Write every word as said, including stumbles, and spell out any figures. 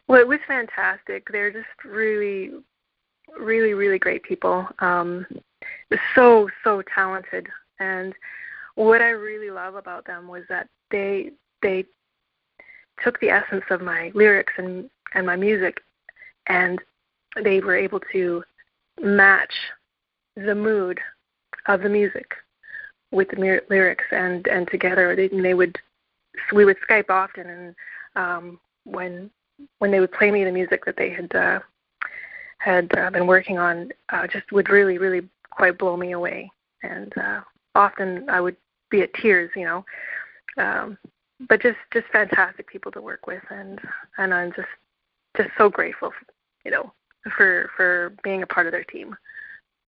Well, it was fantastic. They're just really, really, really great people. Um, so, so talented. And what I really love about them was that they they took the essence of my lyrics and, and my music, and they were able to match the mood of the music with the mir- lyrics, and, and together they, they would we would Skype often, and um, when when they would play me the music that they had uh, had uh, been working on, uh, just would really, really quite blow me away. And uh, often I would be at tears, you know. Um, but just, just fantastic people to work with, and and I'm just just so grateful, you know, for for being a part of their team.